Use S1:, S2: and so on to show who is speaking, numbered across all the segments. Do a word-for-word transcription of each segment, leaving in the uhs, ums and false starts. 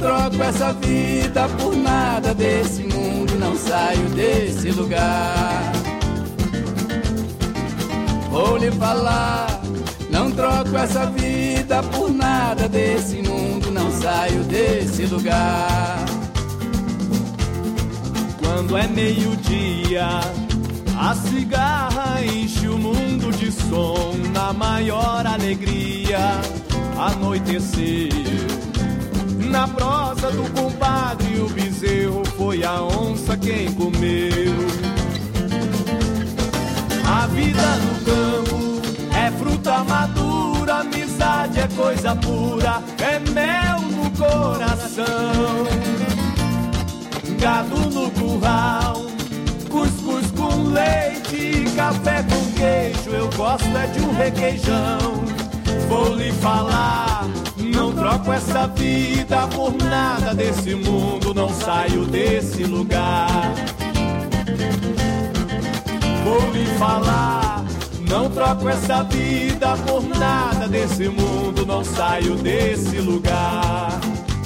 S1: troco essa vida por nada desse mundo, não saio desse lugar. Vou lhe falar, não troco essa vida por nada desse mundo, não saio desse lugar.
S2: Quando é meio-dia, a cigarra enche o mundo de som. Na maior alegria, anoiteceu. Na prosa do compadre, o bezerro foi a onça quem comeu. A vida no campo é fruta madura, amizade é coisa pura, é mel no coração. Gado no curral, cuscuz com leite, café com queijo, eu gosto é de um requeijão. Vou lhe falar, não troco essa vida por nada desse mundo, não saio desse lugar. Vou lhe falar, não troco essa vida por nada desse mundo, não saio desse lugar.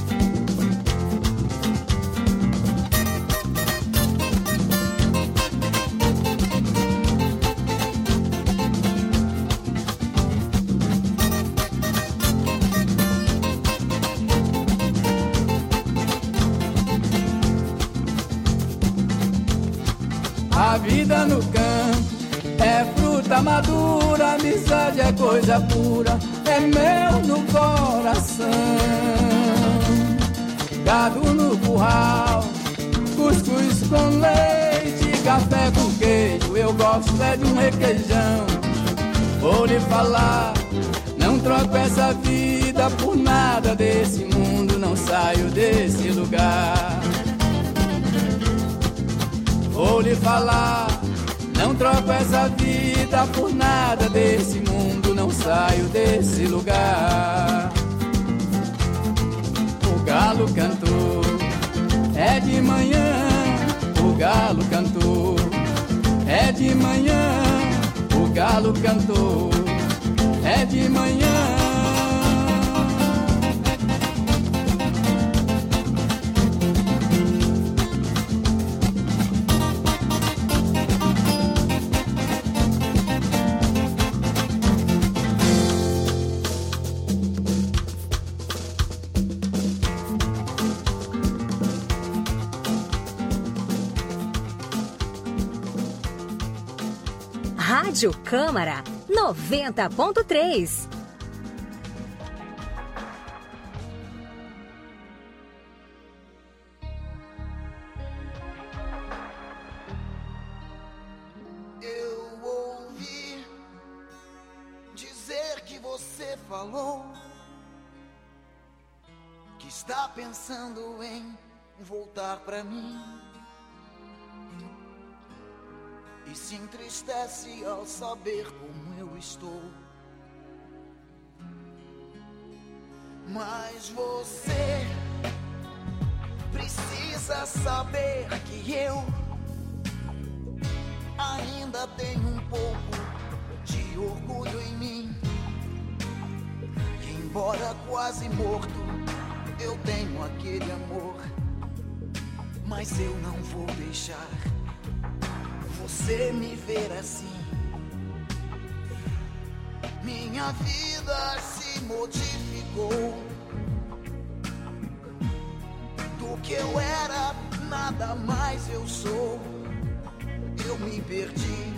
S1: A vida no campo é fruta madura, amizade é coisa pura, é mel no coração. Gado no curral, cuscuz com leite, café com queijo, eu gosto é de um requeijão. Vou lhe falar, não troco essa vida por nada desse mundo, não saio desse lugar. Vou lhe falar, não troco essa vida por nada desse mundo, não saio desse lugar. O galo cantou, é de manhã, o galo cantou, é de manhã, o galo cantou, é de manhã.
S3: Rádio Câmara noventa ponto três.
S4: Eu ouvi dizer que você falou que está pensando em voltar pra mim. E se entristece ao saber como eu estou. Mas você precisa saber que eu ainda tenho um pouco de orgulho em mim. Que embora quase morto, eu tenho aquele amor. Mas eu não vou deixar você me ver assim. Minha vida se modificou. Do que eu era, nada mais eu sou. Eu me perdi.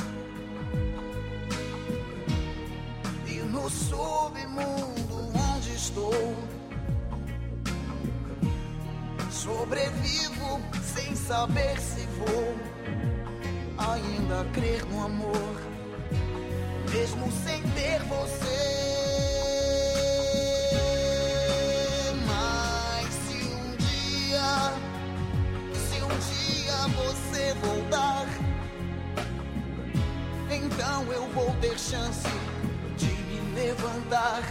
S4: E no submundo onde estou, sobrevivo sem saber se vou ainda crer no amor, mesmo sem ter você. Mas se um dia, se um dia você voltar, então eu vou ter chance de me levantar.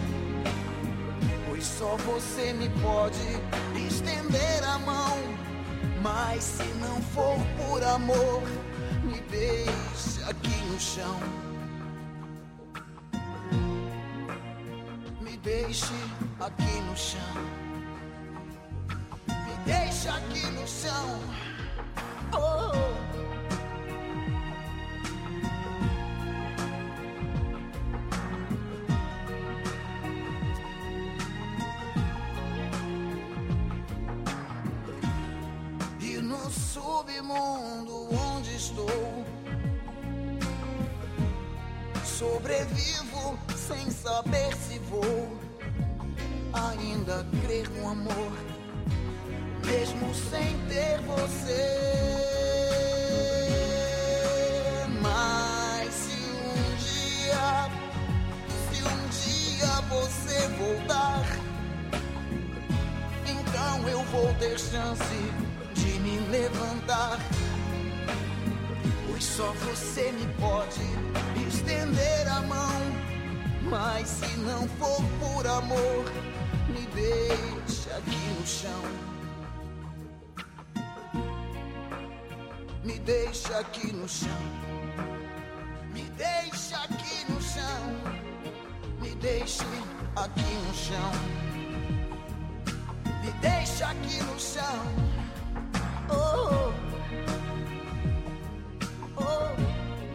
S4: Pois só você me pode estender a mão. Mas se não for por amor, me deixe aqui no chão. Me deixe aqui no chão. deixa aqui no chão. Oh. E no submundo onde estou, sobrevivo sem saber se vou ainda crer no amor, mesmo sem ter você. Mas se um dia, se um dia você voltar, então eu vou ter chance de me levantar. Pois só você me pode estender a mão. Mas se não for por amor, me deixa aqui no chão. Me deixa aqui no chão. Me deixa aqui no chão. Me deixe aqui no chão. Me deixa aqui no chão. Oh, oh, oh.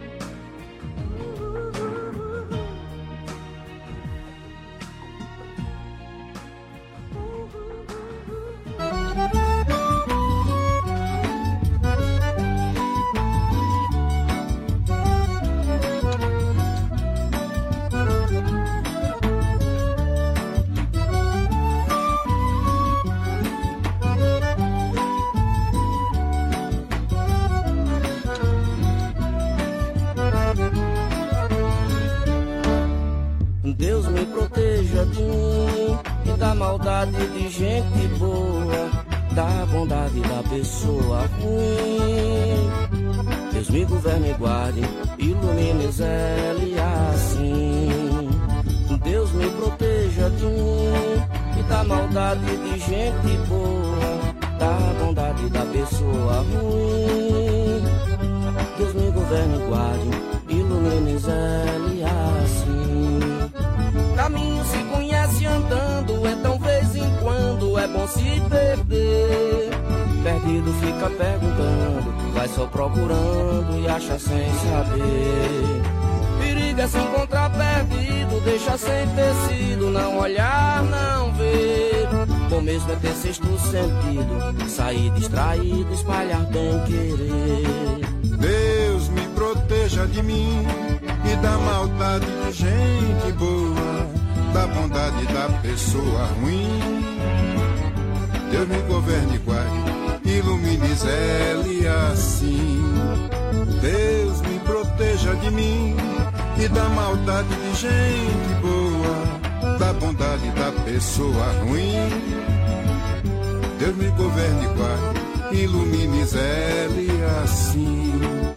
S5: Deus me proteja de mim e da maldade de gente boa, da bondade da pessoa ruim. Deus me governe e guarde, ilumine Zé assim. Deus me proteja de mim e da maldade de gente boa, da bondade da pessoa ruim. Deus me governe e guarde, ilumine Zé assim. Caminho se conhece andando, então vez em quando é bom se perder. Perdido fica perguntando, vai só procurando e acha sem saber. Perigo é se encontrar perdido, deixa sem tecido, não olhar, não ver. Bom mesmo é ter sexto sentido, sair distraído, espalhar bem querer.
S6: Deus me proteja de mim e da maldade de gente boa, da bondade da pessoa ruim. Deus me governe e guarde, ilumine Zé assim. Deus me proteja de mim e da maldade de gente boa, da bondade da pessoa ruim. Deus me governe e guarde, ilumine Zé assim.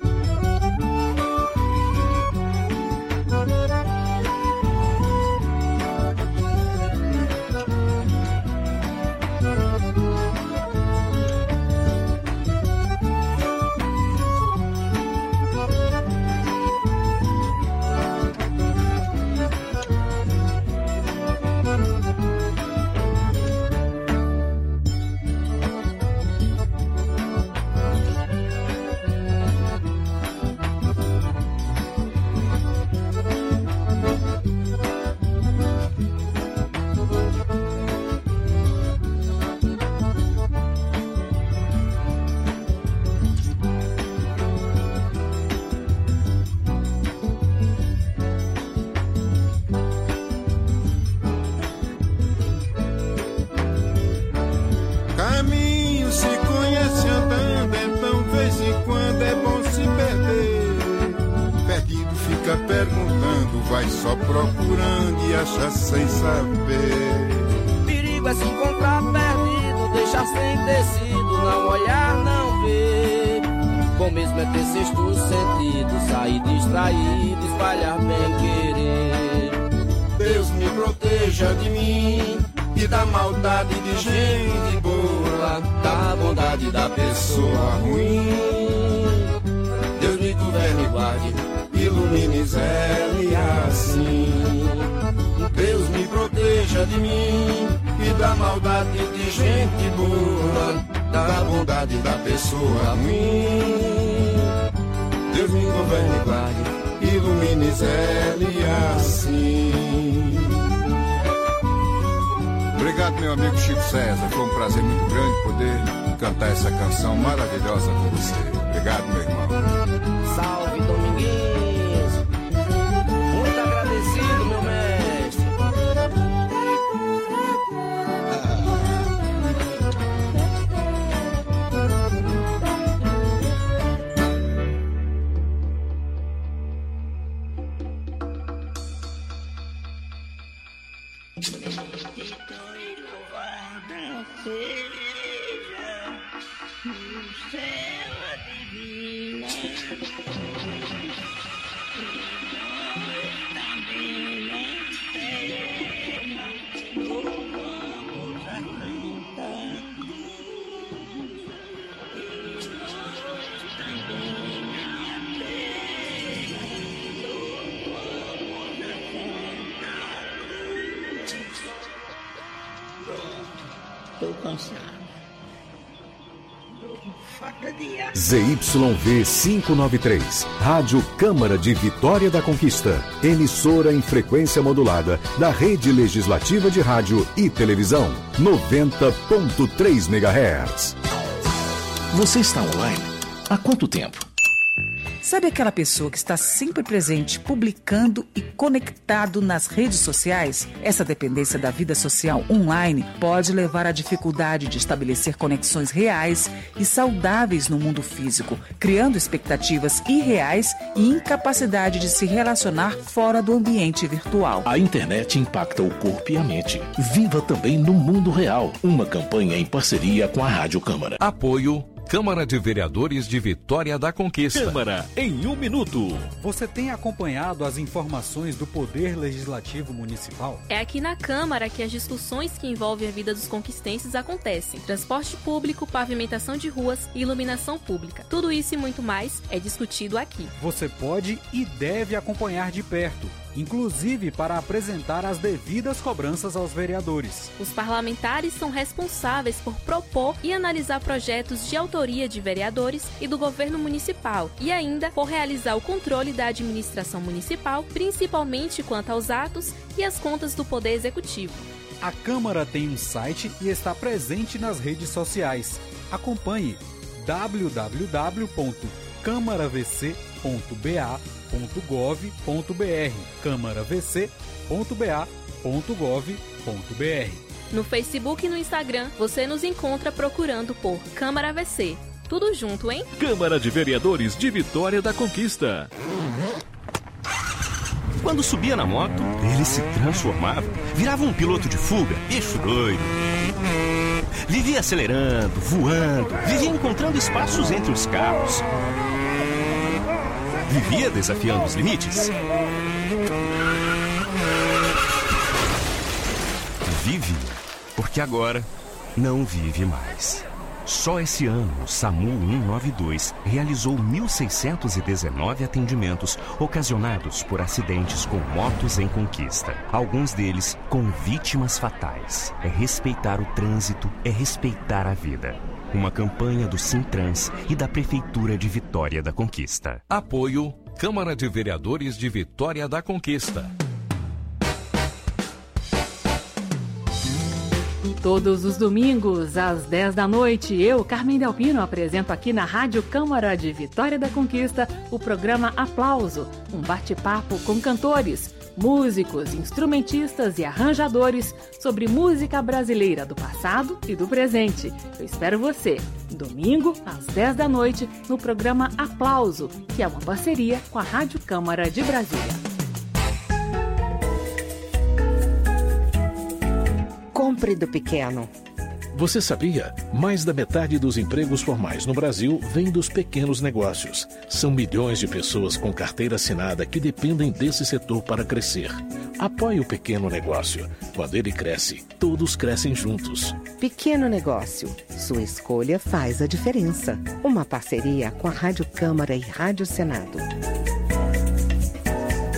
S6: Vai só procurando e acha sem saber.
S5: Perigo é se encontrar perdido, deixar sem tecido, não olhar, não ver. Bom mesmo é ter sexto sentido, sair distraído, espalhar bem querer.
S6: Deus me proteja de mim e da maldade de gente boa, da bondade da pessoa ruim.
S5: Deus me governe e guarde, ilumine Zé assim.
S6: Deus me proteja de mim e da maldade de gente boa, da bondade da pessoa ruim. Deus me governe e guarde, ilumine Zélia assim. Obrigado, meu amigo Chico César. Foi um prazer muito grande poder cantar essa canção maravilhosa com você. Obrigado, meu irmão.
S5: Salve, Dominguinhos. Muito agradecido, meu mestre.
S7: Estou cansado.
S8: Z Y V quinhentos e noventa e três, Rádio Câmara de Vitória da Conquista, emissora em frequência modulada da Rede Legislativa de Rádio e Televisão, noventa ponto três megahertz.
S9: Você está online? Há quanto tempo?
S10: Sabe aquela pessoa que está sempre presente, publicando e conectado nas redes sociais? Essa dependência da vida social online pode levar à dificuldade de estabelecer conexões reais e saudáveis no mundo físico, criando expectativas irreais e incapacidade de se relacionar fora do ambiente virtual.
S9: A internet impacta o corpo e a mente. Viva também no mundo real. Uma campanha em parceria com a Rádio Câmara.
S8: Apoio Câmara de Vereadores de Vitória da Conquista.
S9: Câmara em um minuto.
S11: Você tem acompanhado as informações do Poder Legislativo Municipal?
S12: É aqui na Câmara que as discussões que envolvem a vida dos conquistenses acontecem. Transporte público, pavimentação de ruas e iluminação pública. Tudo isso e muito mais é discutido aqui.
S11: Você pode e deve acompanhar de perto, inclusive para apresentar as devidas cobranças aos vereadores.
S12: Os parlamentares são responsáveis por propor e analisar projetos de autoria de vereadores e do governo municipal e ainda por realizar o controle da administração municipal, principalmente quanto aos atos e as contas do Poder Executivo.
S11: A Câmara tem um site e está presente nas redes sociais. Acompanhe w w w ponto câmara v c ponto b a ponto gov ponto b r, câmara v c ponto b a ponto gov ponto b r.
S12: No Facebook e no Instagram, você nos encontra procurando por Câmara V C. Tudo junto, hein?
S9: Câmara de Vereadores de Vitória da Conquista.
S13: Quando subia na moto, ele se transformava, virava um piloto de fuga, bicho doido. Vivia acelerando, voando, vivia encontrando espaços entre os carros. Vivia desafiando os limites. Vive, porque agora não vive mais. Só esse ano, o SAMU cento e noventa e dois realizou mil seiscentos e dezenove atendimentos ocasionados por acidentes com motos em conquista. Alguns deles com vítimas fatais. É respeitar o trânsito, é respeitar a vida. Uma campanha do Sintrans e da Prefeitura de Vitória da Conquista.
S8: Apoio Câmara de Vereadores de Vitória da Conquista.
S14: Todos os domingos, às dez da noite, eu, Carmen Delpino, apresento aqui na Rádio Câmara de Vitória da Conquista o programa Aplauso, um bate-papo com cantores, músicos, instrumentistas e arranjadores sobre música brasileira do passado e do presente. Eu espero você, domingo, às dez da noite, no programa Aplauso, que é uma parceria com a Rádio Câmara de Brasília.
S15: Compre do pequeno.
S9: Você sabia? Mais da metade dos empregos formais no Brasil vem dos pequenos negócios. São milhões de pessoas com carteira assinada que dependem desse setor para crescer. Apoie o pequeno negócio. Quando ele cresce, todos crescem juntos.
S15: Pequeno negócio. Sua escolha faz a diferença. Uma parceria com a Rádio Câmara e Rádio Senado.